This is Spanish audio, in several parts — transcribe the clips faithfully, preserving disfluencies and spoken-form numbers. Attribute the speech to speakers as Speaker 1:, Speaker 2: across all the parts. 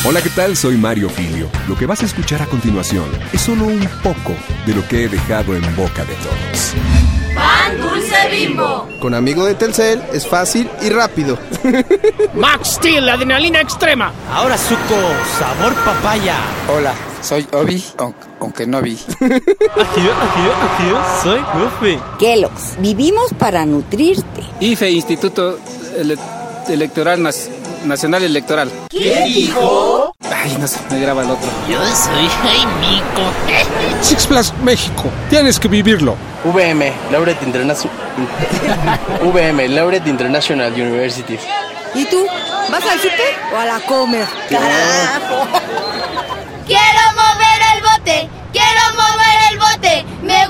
Speaker 1: Hola, ¿qué tal? Soy Mario Filio. Lo que vas a escuchar a continuación es solo un poco de lo que he dejado en boca de todos.
Speaker 2: ¡Pan Dulce Bimbo!
Speaker 3: Con amigo de Telcel es fácil y rápido.
Speaker 4: Max Steel, adrenalina extrema.
Speaker 5: Ahora suco, sabor papaya.
Speaker 6: Hola, soy Obi, aunque no vi.
Speaker 5: Aquí, aquí, aquí, soy Goofy.
Speaker 7: Kellogg's, vivimos para nutrirte.
Speaker 8: I F E, Instituto Ele- Electoral Nas- Nacional Electoral.
Speaker 2: ¿Qué dijo?
Speaker 8: Ay, no sé, me graba el otro.
Speaker 4: Yo soy Jaimico. Six Flags México, tienes que vivirlo.
Speaker 9: V M, Laureate International V M, Laureate International University.
Speaker 7: ¿Y tú? ¿Vas al súper o a la comer? ¡Carajo!
Speaker 2: ¡Quiero mover el bote! ¡Quiero mover el bote! ¡Me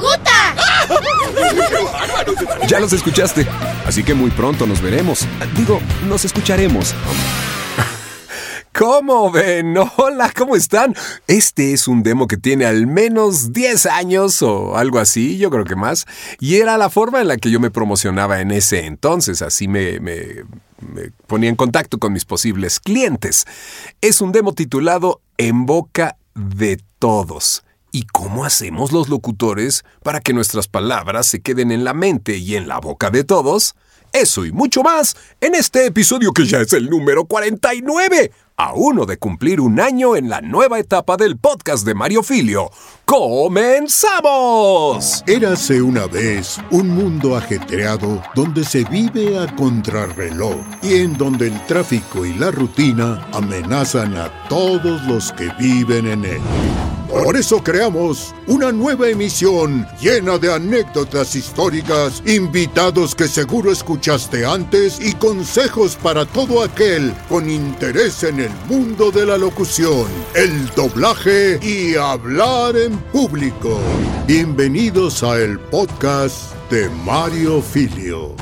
Speaker 2: gusta!
Speaker 1: Ya los escuchaste, así que muy pronto nos veremos. Digo, nos escucharemos. ¿Cómo ven? Hola, ¿cómo están? Este es un demo que tiene al menos diez años o algo así, yo creo que más. Y era la forma en la que yo me promocionaba en ese entonces, así me, me, me ponía en contacto con mis posibles clientes. Es un demo titulado En Boca de Todos. ¿Y cómo hacemos los locutores para que nuestras palabras se queden en la mente y en la boca de todos? Eso y mucho más en este episodio que ya es el número cuarenta y nueve, a uno de cumplir un año en la nueva etapa del podcast de Mario Filio. ¡Comenzamos!
Speaker 10: Érase una vez un mundo ajetreado donde se vive a contrarreloj y en donde el tráfico y la rutina amenazan a todos los que viven en él. Por eso creamos una nueva emisión llena de anécdotas históricas, invitados que seguro escuchaste antes y consejos para todo aquel con interés en el mundo de la locución, el doblaje y hablar en público. Bienvenidos a el podcast de Mario Filio.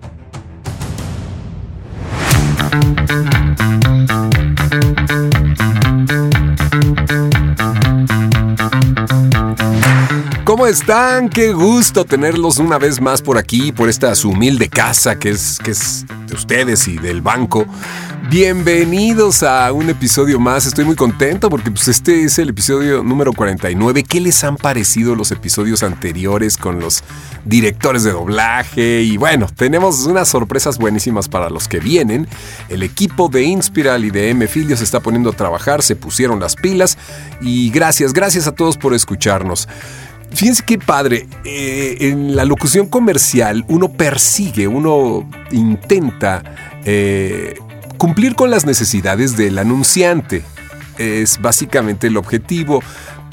Speaker 1: ¿Cómo están? Qué gusto tenerlos una vez más por aquí, por esta su humilde casa que es, que es de ustedes y del banco. Bienvenidos a un episodio más. Estoy muy contento porque pues, este es el episodio número cuarenta y nueve. ¿Qué les han parecido los episodios anteriores con los directores de doblaje? Y bueno, tenemos unas sorpresas buenísimas para los que vienen. El equipo de Inspiral y de M Filio se está poniendo a trabajar, se pusieron las pilas y gracias, gracias a todos por escucharnos. Fíjense qué padre, eh, en la locución comercial uno persigue, uno intenta eh, cumplir con las necesidades del anunciante. Es básicamente el objetivo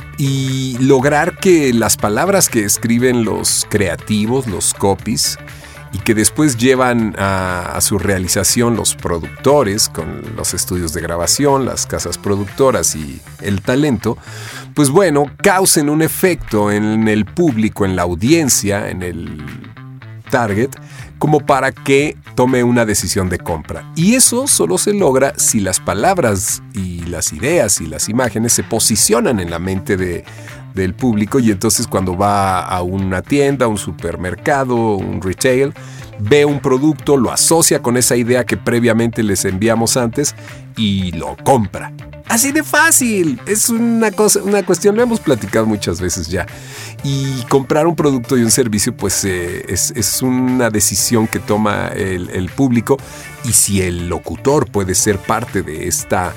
Speaker 1: y lograr que las palabras que escriben los creativos, los copies, y que después llevan a, a su realización los productores con los estudios de grabación, las casas productoras y el talento, pues bueno, causen un efecto en el público, en la audiencia, en el target, como para que tome una decisión de compra. Y eso solo se logra si las palabras y las ideas y las imágenes se posicionan en la mente de del público, y entonces cuando va a una tienda, un supermercado, un retail, ve un producto, lo asocia con esa idea que previamente les enviamos antes y lo compra. Así de fácil, es una cosa, una cuestión, lo hemos platicado muchas veces ya. Y comprar un producto y un servicio pues eh, es, es una decisión que toma el, el público, y si el locutor puede ser parte de esta,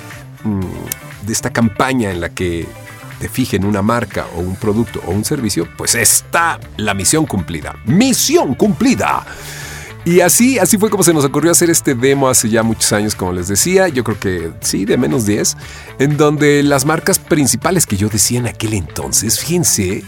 Speaker 1: mm, de esta campaña en la que te fijen una marca o un producto o un servicio, pues está la misión cumplida. ¡Misión cumplida! Y así, así fue como se nos ocurrió hacer este demo hace ya muchos años, como les decía, yo creo que sí, de menos diez, en donde las marcas principales que yo decía en aquel entonces, fíjense,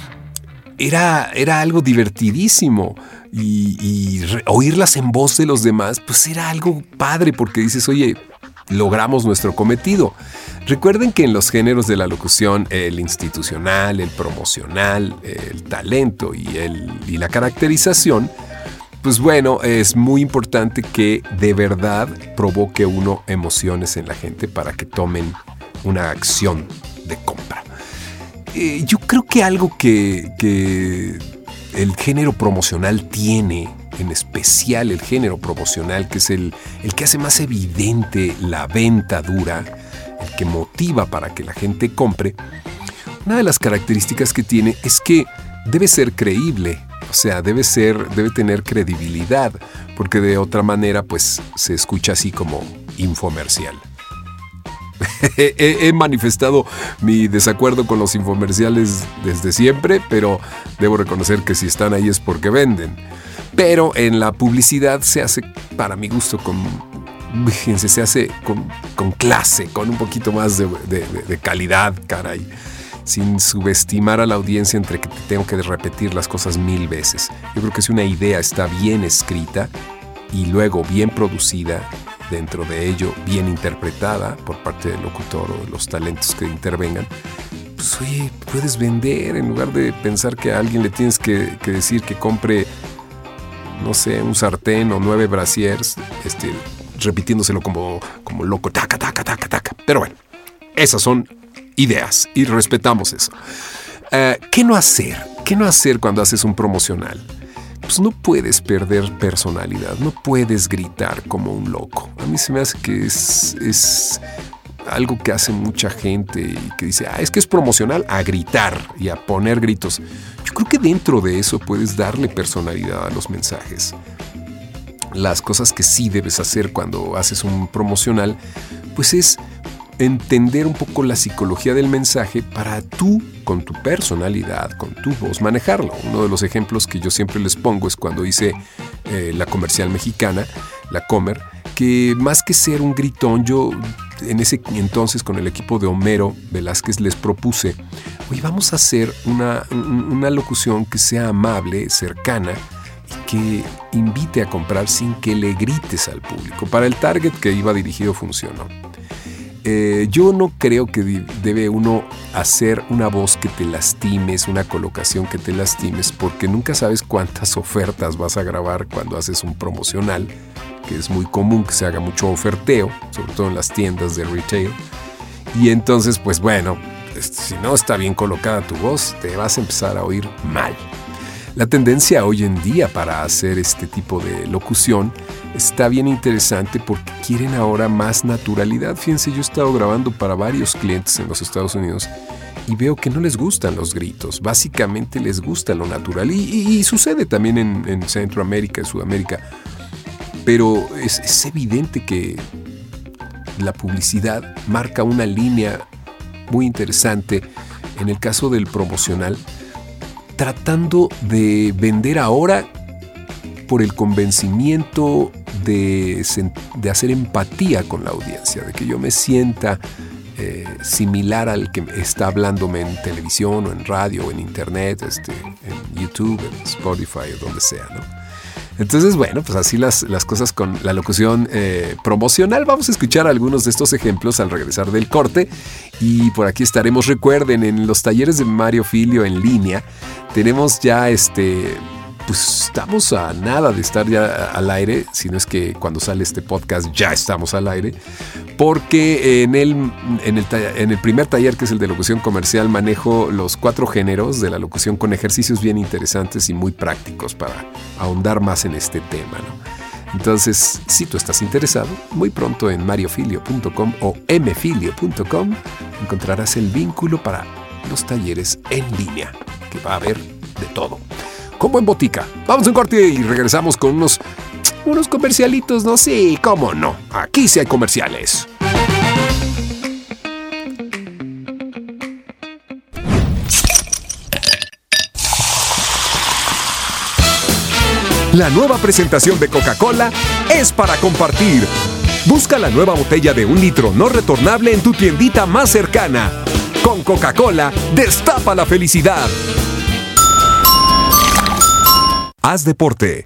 Speaker 1: era, era algo divertidísimo. Y, y re, oírlas en voz de los demás, pues era algo padre, porque dices, oye, logramos nuestro cometido. Recuerden que en los géneros de la locución, el institucional, el promocional, el talento y, el, y la caracterización, pues bueno, es muy importante que de verdad provoque uno emociones en la gente para que tomen una acción de compra. Eh, yo creo que algo que, que el género promocional tiene, en especial el género promocional, que es el, el que hace más evidente la venta dura, el que motiva para que la gente compre, una de las características que tiene es que debe ser creíble, o sea, debe ser, debe tener credibilidad, porque de otra manera, pues, se escucha así como infomercial. he, he manifestado mi desacuerdo con los infomerciales desde siempre, pero debo reconocer que si están ahí es porque venden. Pero en la publicidad se hace, para mi gusto, con, fíjense, se hace con, con clase, con un poquito más de, de, de calidad, caray, sin subestimar a la audiencia entre que te tengo que repetir las cosas mil veces. Yo creo que si una idea está bien escrita y luego bien producida, dentro de ello bien interpretada por parte del locutor o de los talentos que intervengan, pues oye, puedes vender en lugar de pensar que a alguien le tienes que, que decir que compre, no sé, un sartén o nueve brasiers, este, repitiéndoselo como, como loco, taca, taca, taca, taca. Pero bueno, esas son ideas y respetamos eso. Uh, ¿Qué no hacer? ¿Qué no hacer cuando haces un promocional? Pues no puedes perder personalidad, no puedes gritar como un loco. A mí se me hace que es, es algo que hace mucha gente y que dice, ah, es que es promocional, a gritar y a poner gritos. Yo creo que dentro de eso puedes darle personalidad a los mensajes. Las cosas que sí debes hacer cuando haces un promocional, pues es entender un poco la psicología del mensaje para tú, con tu personalidad, con tu voz, manejarlo. Uno de los ejemplos que yo siempre les pongo es cuando hice eh, la comercial mexicana, la Comer, que más que ser un gritón, yo en ese entonces con el equipo de Homero Velázquez les propuse, oye, vamos a hacer una, una locución que sea amable, cercana, y que invite a comprar sin que le grites al público. Para el target que iba dirigido funcionó. Eh, yo no creo que debe uno hacer una voz que te lastimes, una colocación que te lastimes, porque nunca sabes cuántas ofertas vas a grabar cuando haces un promocional, que es muy común que se haga mucho oferteo, sobre todo en las tiendas de retail. Y entonces, pues bueno, si no está bien colocada tu voz, te vas a empezar a oír mal. La tendencia hoy en día para hacer este tipo de locución está bien interesante porque quieren ahora más naturalidad. Fíjense, yo he estado grabando para varios clientes en los Estados Unidos y veo que no les gustan los gritos. Básicamente les gusta lo natural. Y, y, y sucede también en, en Centroamérica, en Sudamérica. Pero es, es evidente que la publicidad marca una línea muy interesante en el caso del promocional, tratando de vender ahora por el convencimiento de, de hacer empatía con la audiencia, de que yo me sienta eh, similar al que está hablándome en televisión o en radio o en internet, este, en YouTube, en Spotify o donde sea, ¿no? Entonces, bueno, pues así las, las cosas con la locución eh, promocional. Vamos a escuchar algunos de estos ejemplos al regresar del corte. Y por aquí estaremos, recuerden, en los talleres de Mario Filio en línea. Tenemos ya este... Pues estamos a nada de estar ya al aire, si no es que cuando sale este podcast ya estamos al aire, porque en el, en el, en el primer taller, que es el de locución comercial, manejo los cuatro géneros de la locución con ejercicios bien interesantes y muy prácticos para ahondar más en este tema, ¿no? Entonces, si tú estás interesado, muy pronto en mario filio punto com o m filio punto com encontrarás el vínculo para los talleres en línea, que va a haber de todo. Como en botica. Vamos a un corte y regresamos con unos, unos comercialitos, ¿no? Sí, cómo no. Aquí sí hay comerciales. La nueva presentación de Coca-Cola es para compartir. Busca la nueva botella de un litro no retornable en tu tiendita más cercana. Con Coca-Cola, destapa la felicidad. Haz deporte.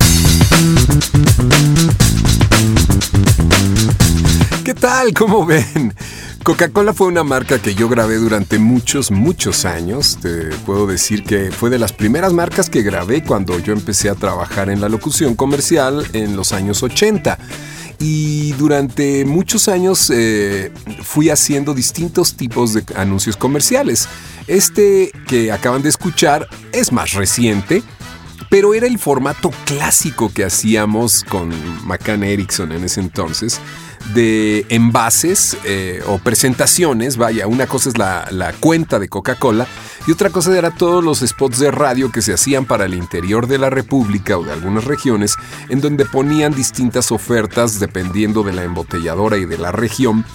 Speaker 1: ¿Qué tal? ¿Cómo ven? Coca-Cola fue una marca que yo grabé durante muchos, muchos años. Te puedo decir que fue de las primeras marcas que grabé cuando yo empecé a trabajar en la locución comercial en los años ochenta. Y durante muchos años eh, fui haciendo distintos tipos de anuncios comerciales. Este que acaban de escuchar es más reciente, pero era el formato clásico que hacíamos con McCann Erickson en ese entonces, de envases eh, o presentaciones. Vaya, una cosa es la, la cuenta de Coca-Cola y otra cosa era todos los spots de radio que se hacían para el interior de la República o de algunas regiones, en donde ponían distintas ofertas dependiendo de la embotelladora y de la región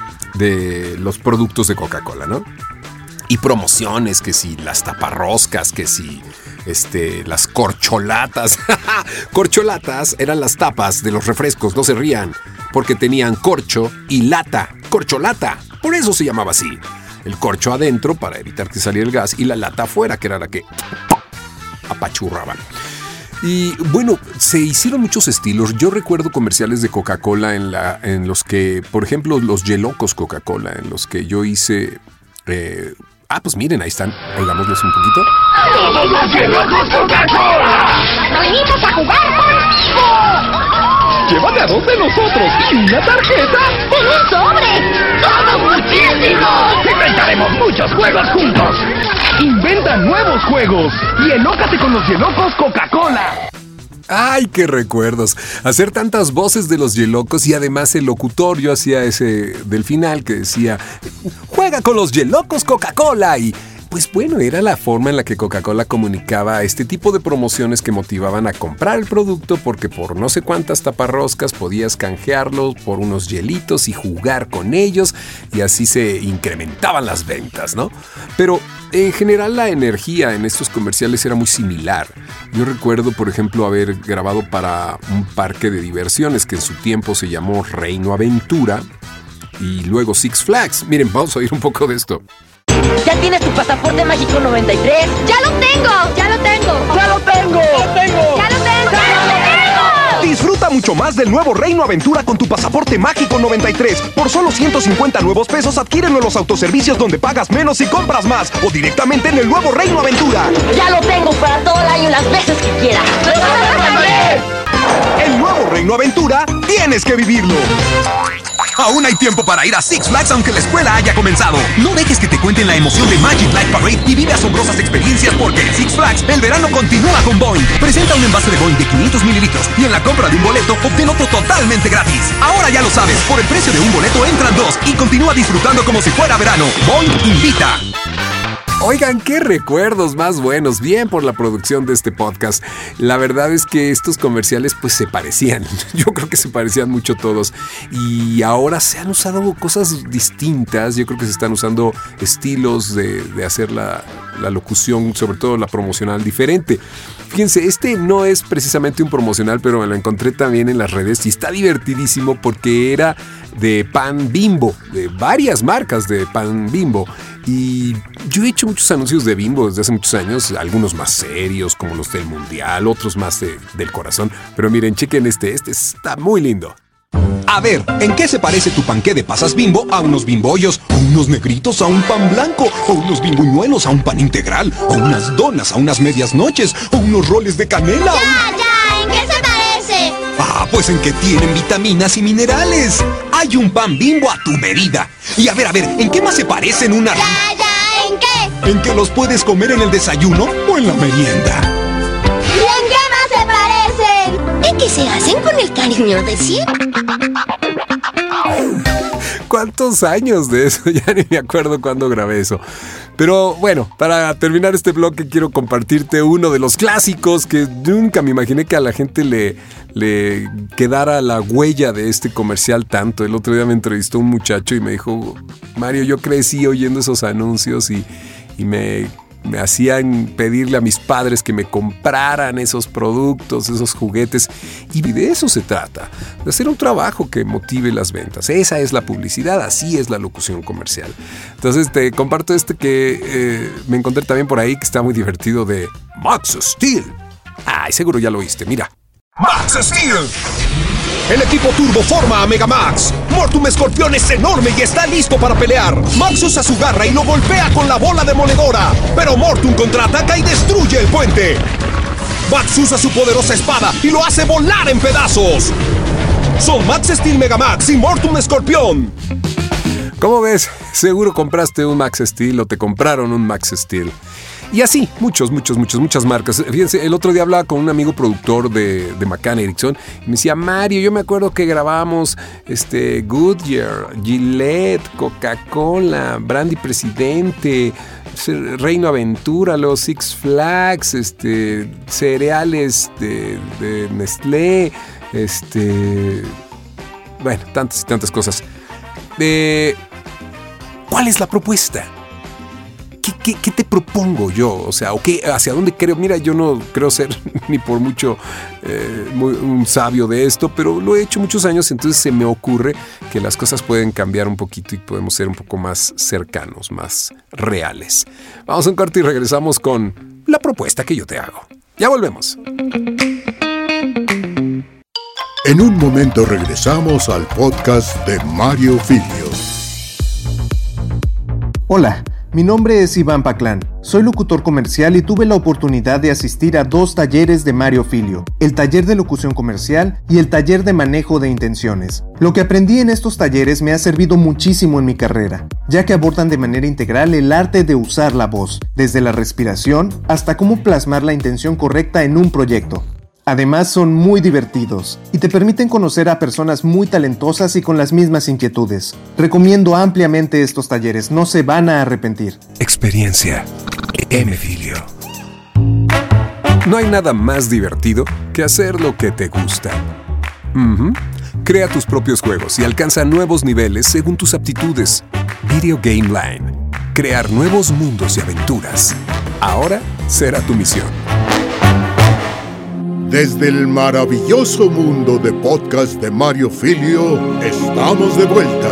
Speaker 1: de los productos de Coca-Cola, ¿no? Y promociones, que si las taparroscas, que si este, las corcholatas. Corcholatas eran las tapas de los refrescos, no se rían, porque tenían corcho y lata. Corcholata, por eso se llamaba así. El corcho adentro para evitar que saliera el gas y la lata afuera, que era la que apachurraban. Y bueno, se hicieron muchos estilos. Yo recuerdo comerciales de Coca-Cola en, la, en los que, por ejemplo, los Yelocos Coca-Cola, en los que yo hice... Eh, ah, pues miren, ahí están. Oigámosles un poquito.
Speaker 11: ¡Todos los Yelocos Coca-Cola! ¡Venimos a jugar contigo! ¡Llévate a dos de nosotros y una tarjeta! ¡Con un sobre! ¡Somos muchísimos! ¡Inventaremos muchos juegos juntos! ¡Inventa nuevos juegos! ¡Y enócate con los Yelocos Coca-Cola!
Speaker 1: ¡Ay, qué recuerdos! Hacer tantas voces de los Yelocos y además el locutorio hacía ese del final que decía ¡juega con los Yelocos Coca-Cola! Y pues bueno, era la forma en la que Coca-Cola comunicaba este tipo de promociones que motivaban a comprar el producto porque por no sé cuántas taparroscas podías canjearlos por unos hielitos y jugar con ellos y así se incrementaban las ventas, ¿no? Pero en general la energía en estos comerciales era muy similar. Yo recuerdo, por ejemplo, haber grabado para un parque de diversiones que en su tiempo se llamó Reino Aventura y luego Six Flags. Miren, vamos a oír un poco de esto.
Speaker 12: ¿Ya tienes tu pasaporte mágico noventa y tres?
Speaker 2: ¡Ya lo tengo! ¡Ya lo tengo!
Speaker 11: ¡Ya lo tengo! ¡Ya lo tengo!
Speaker 2: ¡Ya lo tengo! ¡Ya lo tengo!
Speaker 11: Disfruta mucho más del nuevo Reino Aventura con tu pasaporte mágico noventa y tres. Por solo ciento cincuenta nuevos pesos, adquiérenlo en los autoservicios donde pagas menos y compras más. O directamente en el nuevo Reino Aventura.
Speaker 12: ¡Ya lo tengo para todo el año las veces que quiera!
Speaker 11: El nuevo Reino Aventura, tienes que vivirlo. Aún hay tiempo para ir a Six Flags aunque la escuela haya comenzado. No dejes que te cuenten la emoción de Magic Light Parade y vive asombrosas experiencias porque en Six Flags el verano continúa con Boing. Presenta un envase de Boing de quinientos mililitros y en la compra de un boleto obtén otro totalmente gratis. Ahora ya lo sabes, por el precio de un boleto entran dos y continúa disfrutando como si fuera verano. Boing invita.
Speaker 1: Oigan, qué recuerdos más buenos. Bien por la producción de este podcast. La verdad es que estos comerciales pues se parecían. Yo creo que se parecían mucho todos. Y ahora se han usado cosas distintas. Yo creo que se están usando estilos de, de hacer la, la locución, sobre todo la promocional, diferente. Fíjense, este no es precisamente un promocional, pero me lo encontré también en las redes y está divertidísimo porque era de pan Bimbo, de varias marcas de pan Bimbo. Y yo he hecho muchos anuncios de Bimbo desde hace muchos años, algunos más serios como los del Mundial, otros más de, del corazón. Pero miren, chequen este, este está muy lindo.
Speaker 11: A ver, ¿en qué se parece tu panqué de pasas Bimbo a unos bimbollos, o unos negritos a un pan blanco, o unos bimbuñuelos a un pan integral, o unas donas a unas medias noches, o unos roles de canela?
Speaker 2: ¡Ya, ya! ¿En qué se parece?
Speaker 11: Ah, pues en que tienen vitaminas y minerales. Hay un pan Bimbo a tu medida. Y a ver, a ver, ¿en qué más se parecen una...
Speaker 2: ¡Ya, ya! ¿En qué?
Speaker 11: En que los puedes comer en el desayuno o en la merienda.
Speaker 2: ¿Y en qué más se parecen?
Speaker 12: ¿En qué se hacen con el cariño de siempre?
Speaker 1: ¿Cuántos años de eso? Ya ni me acuerdo cuándo grabé eso. Pero bueno, para terminar este bloque quiero compartirte uno de los clásicos que nunca me imaginé que a la gente le, le quedara la huella de este comercial tanto. El otro día me entrevistó un muchacho y me dijo, Mario, yo crecí oyendo esos anuncios y, y me... me hacían pedirle a mis padres que me compraran esos productos, esos juguetes. Y de eso se trata, de hacer un trabajo que motive las ventas. Esa es la publicidad, así es la locución comercial. Entonces te comparto este que eh, me encontré también por ahí, que está muy divertido, de Max Steel. Ay, seguro ya lo oíste, mira.
Speaker 11: ¡Max Steel! El equipo Turbo forma a Megamax. Mortum Escorpión es enorme y está listo para pelear. Max usa su garra y lo golpea con la bola demoledora. Pero Mortum contraataca y destruye el puente. Max usa su poderosa espada y lo hace volar en pedazos. Son Max Steel Megamax y Mortum Escorpión.
Speaker 1: ¿Cómo ves? Seguro compraste un Max Steel o te compraron un Max Steel. Y así, muchos, muchos, muchos, muchas marcas. Fíjense, el otro día hablaba con un amigo productor de, de McCann Erickson y me decía, Mario, yo me acuerdo que grabamos este, Goodyear, Gillette, Coca-Cola, Brandy Presidente, Reino Aventura, los Six Flags, este, cereales de, de Nestlé, este, bueno, tantas y tantas cosas. Eh, ¿Cuál es la propuesta? ¿Qué, qué, ¿Qué te propongo yo? O sea, ¿o qué, ¿hacia dónde creo? Mira, yo no creo ser ni por mucho eh, muy, un sabio de esto, pero lo he hecho muchos años, entonces se me ocurre que las cosas pueden cambiar un poquito y podemos ser un poco más cercanos, más reales. Vamos a un corte y regresamos con la propuesta que yo te hago. Ya volvemos.
Speaker 10: En un momento regresamos al podcast de Mario Filio.
Speaker 13: Hola. Mi nombre es Iván Paclán, soy locutor comercial y tuve la oportunidad de asistir a dos talleres de Mario Filio, el taller de locución comercial y el taller de manejo de intenciones. Lo que aprendí en estos talleres me ha servido muchísimo en mi carrera, ya que abordan de manera integral el arte de usar la voz, desde la respiración hasta cómo plasmar la intención correcta en un proyecto. Además son muy divertidos y te permiten conocer a personas muy talentosas y con las mismas inquietudes. Recomiendo ampliamente estos talleres, no se van a arrepentir.
Speaker 1: Experiencia M. Filio. No hay nada más divertido que hacer lo que te gusta. Uh-huh. Crea tus propios juegos y alcanza nuevos niveles según tus aptitudes. Video Game Line. Crear nuevos mundos y aventuras. Ahora será tu misión.
Speaker 10: Desde el maravilloso mundo de podcast de Mario Filio, estamos de vuelta.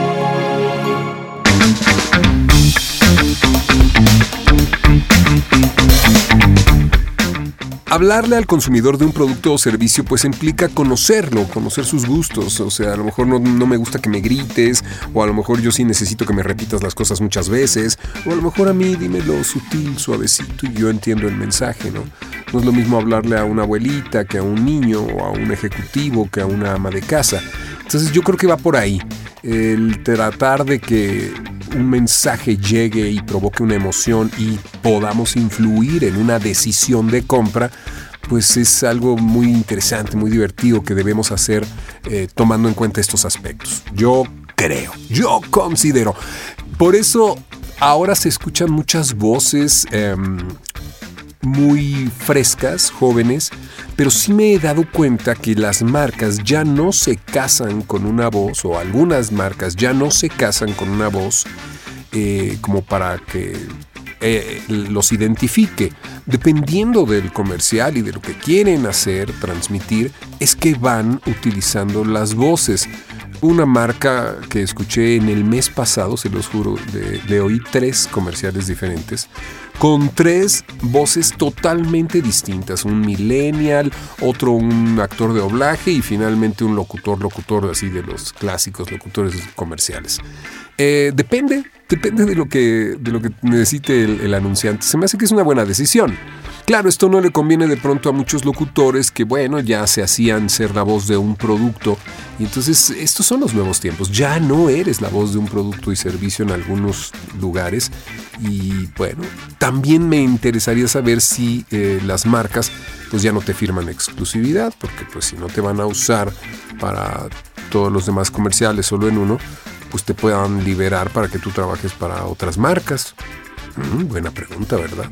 Speaker 1: Hablarle al consumidor de un producto o servicio pues implica conocerlo, conocer sus gustos. O sea, a lo mejor no, no me gusta que me grites, o a lo mejor yo sí necesito que me repitas las cosas muchas veces, o a lo mejor a mí dímelo sutil, suavecito y yo entiendo el mensaje, ¿no? No es lo mismo hablarle a una abuelita que a un niño, o a un ejecutivo que a una ama de casa. Entonces yo creo que va por ahí, el tratar de que un mensaje llegue y provoque una emoción y podamos influir en una decisión de compra, pues es algo muy interesante, muy divertido que debemos hacer eh, tomando en cuenta estos aspectos. Yo creo, yo considero. Por eso ahora se escuchan muchas voces eh, muy frescas, jóvenes, pero sí me he dado cuenta que las marcas ya no se casan con una voz, o algunas marcas ya no se casan con una voz eh, como para que eh, los identifique. Dependiendo del comercial y de lo que quieren hacer, transmitir, es que van utilizando las voces. Una marca que escuché en el mes pasado, se los juro, le, le oí tres comerciales diferentes, con tres voces totalmente distintas. Un millennial, otro un actor de doblaje y finalmente un locutor, locutor así de los clásicos locutores comerciales. Eh, depende, depende de lo que, de lo que necesite el, el anunciante. Se me hace que es una buena decisión. Claro, esto no le conviene de pronto a muchos locutores que, bueno, ya se hacían ser la voz de un producto. Y entonces, estos son los nuevos tiempos. Ya no eres la voz de un producto y servicio en algunos lugares. Y, bueno, también me interesaría saber si eh, las marcas, pues ya no te firman exclusividad, porque pues si no te van a usar para todos los demás comerciales, solo en uno, pues te puedan liberar para que tú trabajes para otras marcas. Mm, buena pregunta, ¿verdad?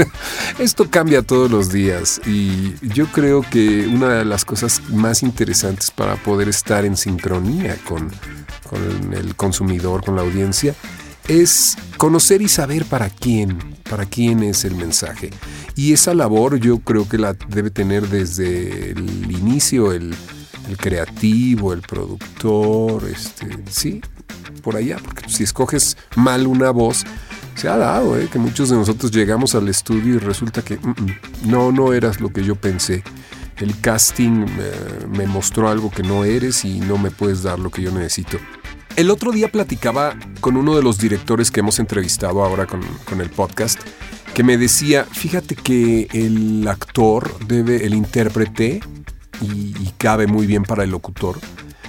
Speaker 1: Esto cambia todos los días y yo creo que una de las cosas más interesantes para poder estar en sincronía con, con el consumidor, con la audiencia, es conocer y saber para quién, para quién es el mensaje. Y esa labor yo creo que la debe tener desde el inicio el, el creativo, el productor, este, sí, por allá, porque si escoges mal una voz, se ha dado, ¿eh? Que muchos de nosotros llegamos al estudio y resulta que mm, mm, no, no eras lo que yo pensé. El casting eh, me mostró algo que no eres y no me puedes dar lo que yo necesito. El otro día platicaba con uno de los directores que hemos entrevistado ahora con, con el podcast, que me decía, fíjate que el actor debe, el intérprete, y, y cabe muy bien para el locutor,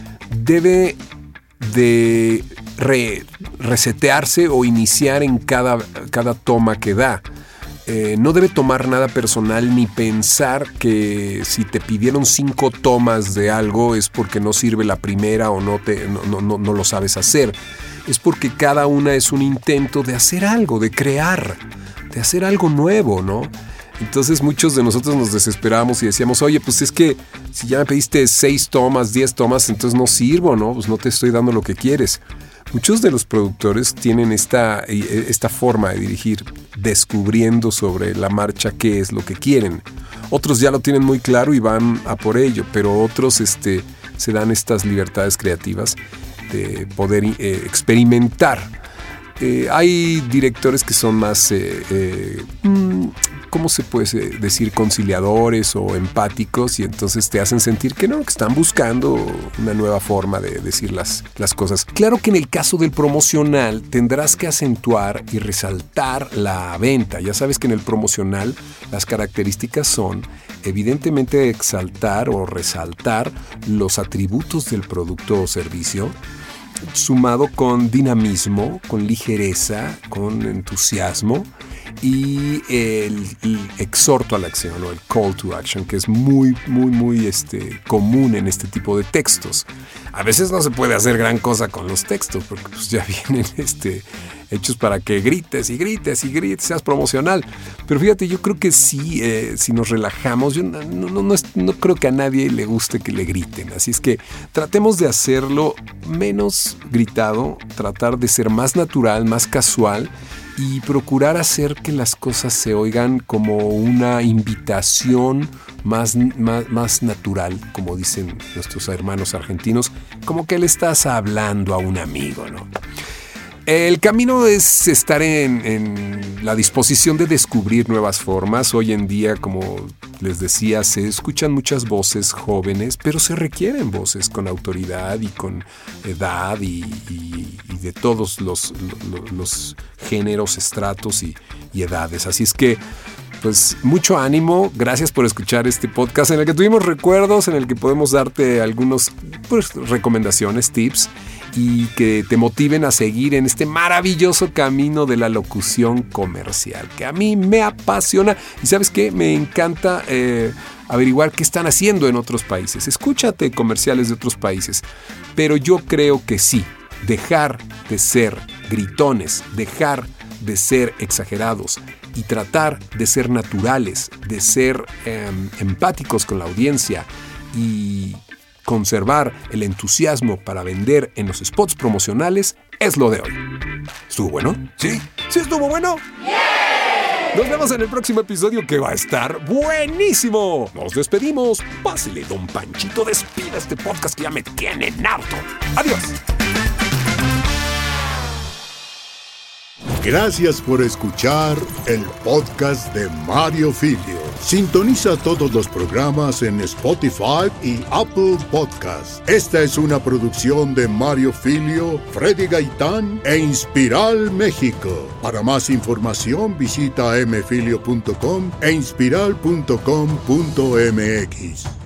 Speaker 1: debe de re, resetearse o iniciar en cada, cada toma que da. eh, no debe tomar nada personal ni pensar que si te pidieron cinco tomas de algo es porque no sirve la primera o no, te, no, no, no, no lo sabes hacer. Es porque cada una es un intento de hacer algo, de crear, de hacer algo nuevo, ¿no? Entonces muchos de nosotros nos desesperamos y decíamos, oye, pues es que si ya me pediste seis tomas, diez tomas, entonces no sirvo, ¿no? Pues no te estoy dando lo que quieres. Muchos de los productores tienen esta, esta forma de dirigir, descubriendo sobre la marcha qué es lo que quieren. Otros ya lo tienen muy claro y van a por ello, pero otros este, se dan estas libertades creativas de poder eh, experimentar. Eh, hay directores que son más... Eh, eh, ¿cómo se puede decir? Conciliadores o empáticos, y entonces te hacen sentir que no, que están buscando una nueva forma de decir las, las cosas. Claro que en el caso del promocional tendrás que acentuar y resaltar la venta. Ya sabes que en el promocional las características son evidentemente exaltar o resaltar los atributos del producto o servicio, sumado con dinamismo, con ligereza, con entusiasmo, y el, el exhorto a la acción o el call to action, que es muy, muy, muy este, común en este tipo de textos. A veces no se puede hacer gran cosa con los textos porque pues, ya vienen este, hechos para que grites y grites y grites, seas promocional. Pero fíjate, yo creo que sí, eh, si nos relajamos, yo no, no, no, no creo que a nadie le guste que le griten. Así es que tratemos de hacerlo menos gritado, tratar de ser más natural, más casual, y procurar hacer que las cosas se oigan como una invitación más, más, más natural, como dicen nuestros hermanos argentinos, como que le estás hablando a un amigo, ¿no? El camino es estar en, en la disposición de descubrir nuevas formas. Hoy en día, como les decía, se escuchan muchas voces jóvenes, pero se requieren voces con autoridad y con edad y, y, y de todos los, los, los géneros, estratos y, y edades. Así es que, pues, mucho ánimo. Gracias por escuchar este podcast en el que tuvimos recuerdos, en el que podemos darte algunos, pues, recomendaciones, tips, y que te motiven a seguir en este maravilloso camino de la locución comercial, que a mí me apasiona. Y ¿sabes qué? Me encanta eh, averiguar qué están haciendo en otros países. Escúchate comerciales de otros países. Pero yo creo que sí, dejar de ser gritones, dejar de ser exagerados y tratar de ser naturales, de ser eh, empáticos con la audiencia y conservar el entusiasmo para vender en los spots promocionales es lo de hoy. ¿Estuvo bueno? ¿Sí? ¿Sí estuvo bueno? ¡Yeah! Nos vemos en el próximo episodio, que va a estar buenísimo. Nos despedimos. Pásele, don Panchito, despida este podcast que ya me tienen harto. Adiós.
Speaker 10: Gracias por escuchar el podcast de Mario Filio. Sintoniza todos los programas en Spotify y Apple Podcasts. Esta es una producción de Mario Filio, Freddy Gaitán e Inspiral México. Para más información visita m filio punto com e inspiral punto com punto m x.